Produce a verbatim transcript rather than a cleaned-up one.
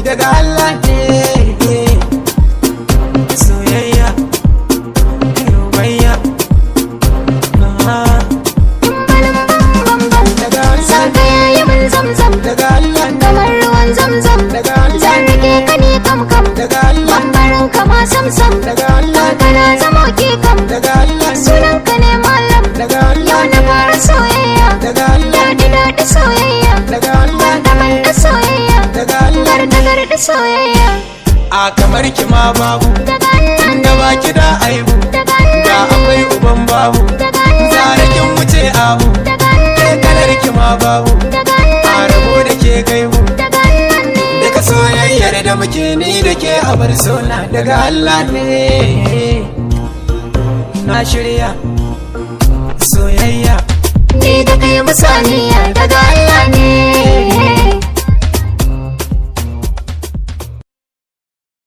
daga Allah ne. Soyayya rubayya daga Allah. San ka yayi mun zamzam daga Allah ne. kamar ruwan zamzam daga Allah zan rike ka ne kam kam daga Allah bambarin ka ma samsam daga Allah kana zama ke kam daga Allah sunan ka ne malam daga Allah yau na fara soyayya daga Allah daɗi daɗi soyayya daga Allah daman da soyayya daga Allah garda garda soyayya a kamar ki ma babu daga Allah da baki da aibu daga Allah da akwai uban babu daga Allah zare kin wuce abu daga Allah ke kalar ki ma babu daga Allah a rabo da ke gaibu daga Allah ne daga soyayyar da muke ni da ke a bar sona daga Allah ne. Na shirya soyayya ni da kai musaniya daga Allah ne